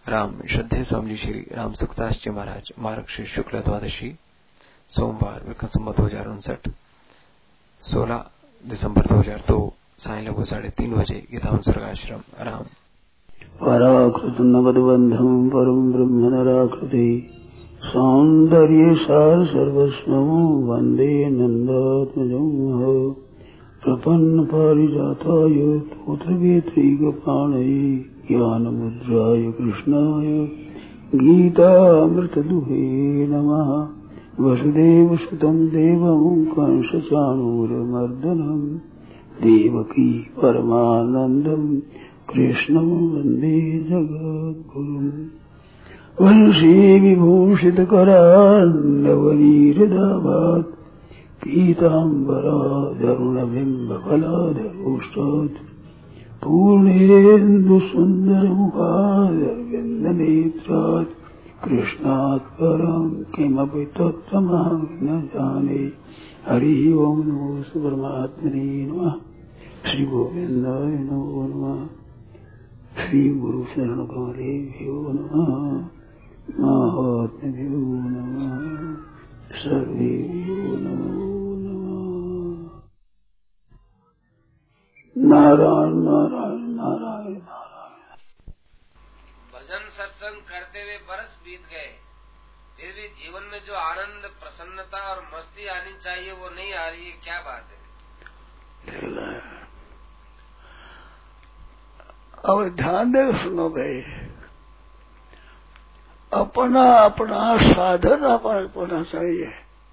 राम श्रद्धेय स्वामी श्री राम सुखदास जी महाराज मार्ग श्री शुक्ल द्वादशी सोमवार विक्रम संवत 2059 16 दिसंबर 2002 साय लगभग 3:30 बजे गीतावन स्वर्गाश्रम राम पराकृत नवद्बंधम परम ब्रह्म नराकृति सौंदर्य सार सर्वस्वं वंदे नंदात्मजं प्रपन्न पारिजाताय तोत्रवेत्रैकपाणये ज्ञानमुद्राय कृष्णाय गीतामृतदुहे नमः। वसुदेवसुतं देवं कंसचाणूरमर्दनं देवकी परमानन्दं कृष्णं वन्दे जगद्गुरुम्। वंशी विभूषितकरान्नवनीरदाभात् पीताम्बराधरुणबिम्बफलाधरोष्टात् पूर्णेन्दुसुन्दरमुखादरविन्दनेत्रात् कृष्णात् परं किमपि तत्त्वमहं न जाने। हरिः ओम् नमो परमात्मने नमः। श्रीगोविन्दाय नमो नमः। श्रीगुरुशरणकमलेभ्यो नमः। महात्म्यभ्यो नमः। सर्वेभ्यो नमो नमः। नारायण नारायण नारायण नारायण। भजन सत्संग करते हुए बरस बीत गए, फिर भी जीवन में जो आनंद प्रसन्नता और मस्ती आनी चाहिए वो नहीं आ रही है, क्या बात है? अब ध्यान दे सुनो भाई, अपना अपना साधन अपना चाहिए।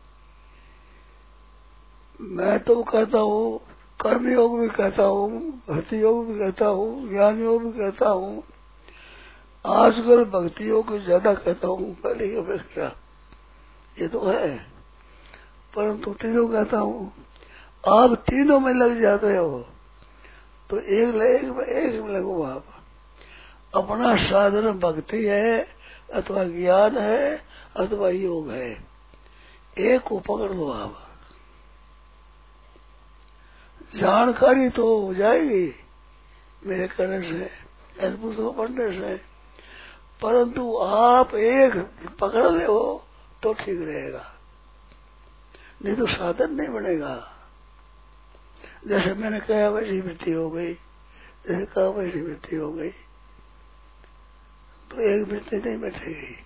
मैं तो कहता हूँ, कर्म योग भी कहता हूँ, भक्ति योग भी कहता हूँ, ज्ञान योग भी कहता हूँ, आजकल भक्ति योग ज्यादा कहता हूँ पहले की अपेक्षा, ये तो है। परंतु तीनों कहता हूँ, आप तीनों में लग जाते हो तो एक में लगो आप। अपना साधन भक्ति है अथवा ज्ञान है अथवा योग है, एक को पकड़ लो आप। जानकारी तो हो जाएगी मेरे कहने से, पुस्तकों पढ़ने से, परंतु आप एक पकड़ ले हो तो ठीक रहेगा, नहीं तो साधन नहीं बनेगा। जैसे मैंने कहा वैसी वृत्ति हो गई, जैसे कहा वैसी वृत्ति हो गई, तो एक वृत्ति नहीं बैठेगी।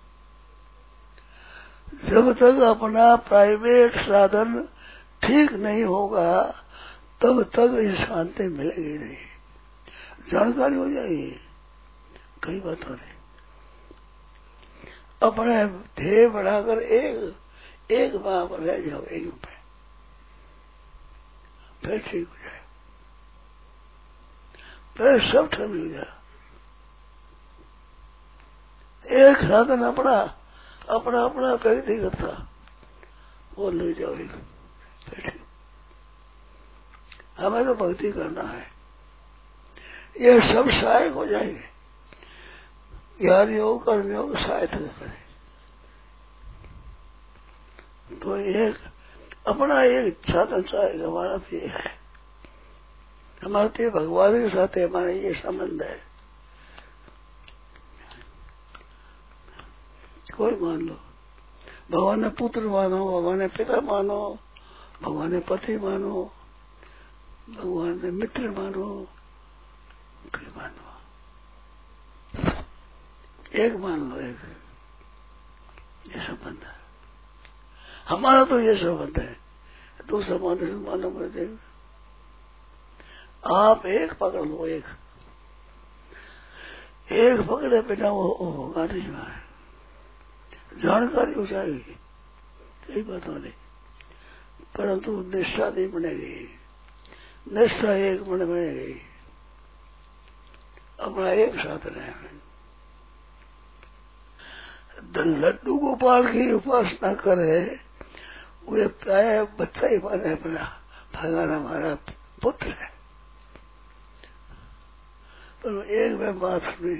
जब तक अपना प्राइवेट साधन ठीक नहीं होगा तब तक ये शांति मिलेगी नहीं। जानकारी हो जाएगी कई बातों ने। अपने ध्येय बढ़ाकर एक वहां पर रह जाओ, एक पे फिर ठीक हो जाए, फिर सब ठीक हो जाए। एक साधन अपना व्यक्तिगत था वो ले जाओ, एक फिर ठीक। हमें तो भक्ति करना है, ये सब सहायक हो जाएंगे। ज्ञान योग कर्म योग सहायता करें तो एक अपना एक साधन चाहिए। हमारा तो ये है, हमारा तो भगवान के साथ हमारा ये संबंध है। कोई मान लो, भगवान ने पुत्र मानो, भगवान ने पिता मानो, भगवान ने पति मानो, भगवान ने मित्र मानो, कोई मानो, एक मान लो, एक ये संबंध है हमारा। तो ये संबंध है, दूसरा मानो कर देगा। आप एक पकड़ लो, एक पकड़े बिना वो होगा नहीं। जानकारी हो जाएगी कई बातों नहीं, परंतु निष्ठा नहीं बनेगी। निष्ठा एक मन बनेगी, अपना एक साधन है। लड्डू गोपाल की उपासना करे, वे प्राय बच्चा ही माने अपना, भगवान हमारा पुत्र है। पर एक में बात सुनी,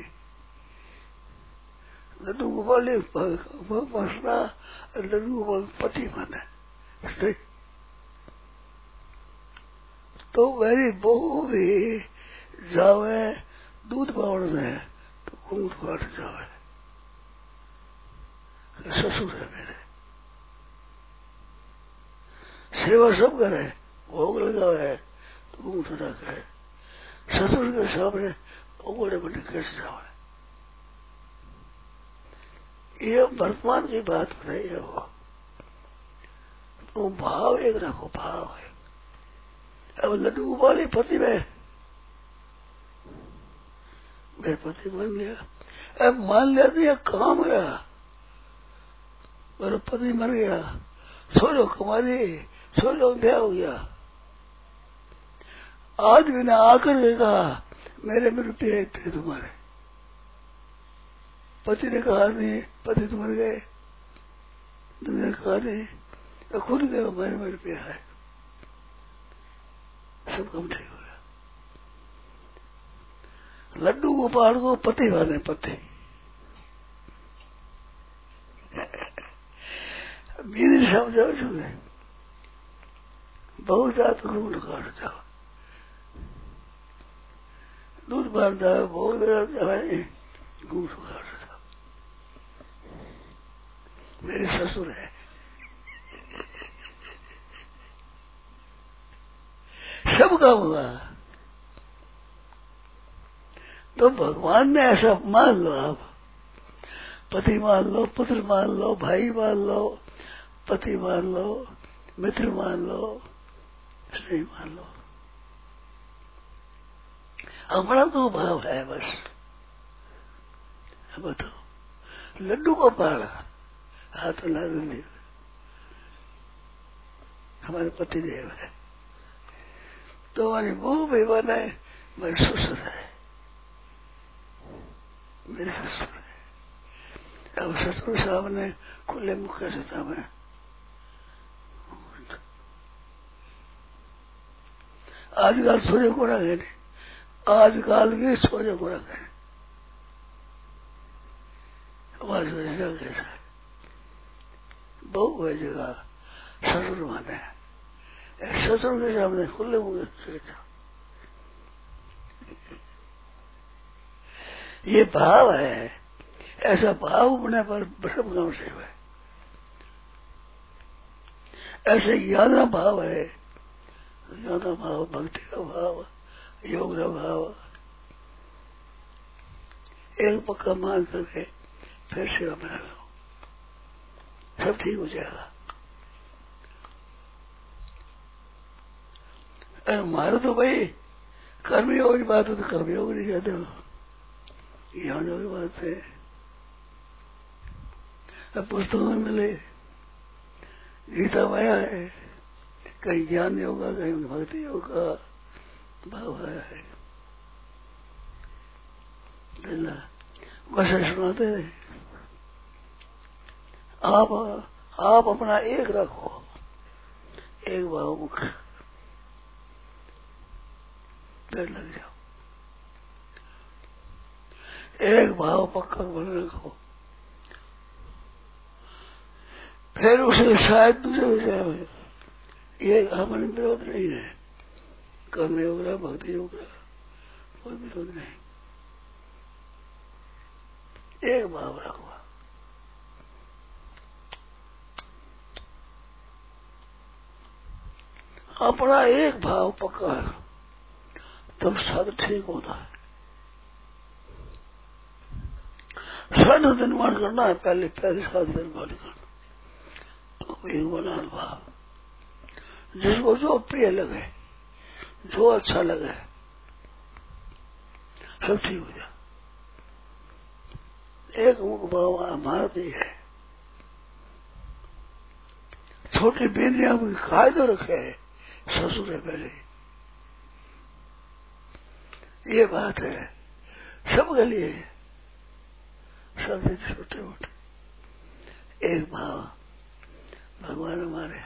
लड्डू गोपाल उपासना, लड्डू गोपाल पति माने, तो मेरी बहू भी जावे दूध पावड़ में तो घूंघट काट जावे, ससुर है मेरे, सेवा सब करे, भोग लगावे तो घूंघट रखे, ससुर के सामने उगड़े बड़े कैसे जावे। ये वर्तमान की बात नहीं है। वो तो भाव एक रखो, भाव है। अब लड्डू वाली पति में मेरे पति मर गया, अब मान लेते काम गया, मेरा पति मर गया, सोलो कमारी, सोलो ब्याह हो गया, आदमी ने आकर के कहा मेरे में रुपये थे तुम्हारे, पति ने कहा नहीं, पति तो मर गए, तुमने कहा नहीं, तो खुद गए मेरे में रुपया है, सब कम ठीक हो गया। लड्डू गोपाल को पति वाले पति मेरी समझाओ छुए बहुत ज्यादा घूंघट काट जाओ, दूध बांध जाओ, बहुत जाए घूंघट काट जाओ। मेरे ससुर है, सब काम हुआ तो भगवान ने ऐसा मान लो, आप पति मान लो, पुत्र मान लो, भाई मान लो, पति मान लो, मित्र मान लो, स्नेही मान लो, हमारा तो भाव है बस। बताओ लड्डू को पाला हाथ लाल नहीं, हमारे पति देव है तो हमारी मुंह भी बने, मेरे ससुर है, मेरे ससुर है। अब ससुर सामने खुले मुख कैसे था मैं, आजकल सूर्य को रखे नहीं, आजकल के सूर्य को रखे हमारे सूर्य कैसा है, बहु है जगह ससुर माने, ससुर के सामने खुले मुख से ये भाव है। ऐसा भाव होने पर सब काम से है। ऐसे ज्ञान भाव है, ज्ञान भाव, भक्ति का भाव, योग का भाव, एक पक्का मान करके फिर सेवा में लगाओ, सब ठीक हो जाएगा। हमारे तो भाई कर्मयोग की बात है तो कर्मयोग नहीं कहते हो, ज्ञान योग की बात है। अब पुस्तकों में मिले गीता माया है, कहीं ज्ञान योग का, कहीं भक्ति योग का भाव है। बस सुनाते आप अपना एक रखो, एक भाव मुख लग जाओ, एक भाव पक्का बन रखो, फिर उसे शायद तुझे हो जाए। ये हमारे विरोध नहीं है, कर्म योग रहा, भक्ति योग रहा, कोई विरोध नहीं, एक भाव रखो। अपना एक भाव पक्का है तब सब ठीक होता है। साधन निर्माण करना है, पहले साधन निर्माण करना, तो एक बना भाव जिसको जो प्रिय लगे, जो अच्छा लगे, सब ठीक हो जाए। एक मुख भाव हमारा भी है। छोटी बेनिया में कायदे रखे, ससुर है पहले, ये बात है सबके लिए, सब छोटे मोटे एक भाव भगवान हमारे।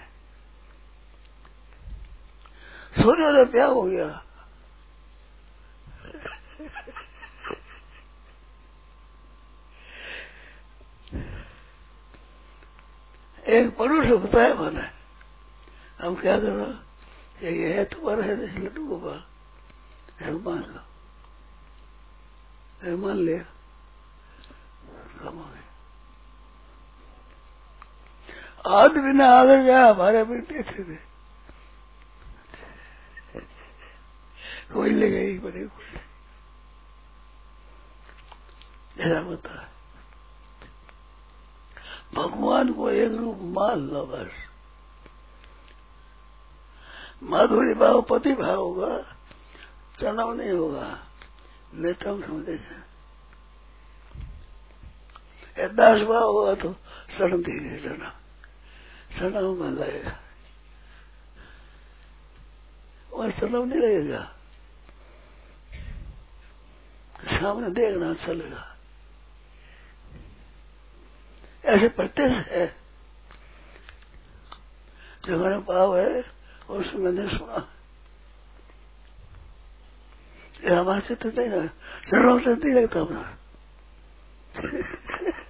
सूर्य ने ब्याह हो गया, एक पड़ोस से बताया मैंने, हम क्या करो, ये है तुम्हारा है लड्डू गोपाल, मान लो, मान लिया, कम हो गई। आज बिना आगे गया हमारे बेटे थे कोई ले गई बड़े कोई ऐसा होता है। भगवान को एक रूप मान लो बस। माधुरी भाव पति भाव होगा, चनाव नहीं होगा, नेतम समझेगा। दास भाव होगा तो शरण देंगे, चनाव में लगेगा, वह चनाव नहीं लगेगा, सामने देखना चलेगा। ऐसे प्रत्यक्ष है जो हमारे भाव है उसमें मैंने सुना। ये हमारे चित्र नहीं ना, शरण से नहीं लगता अपना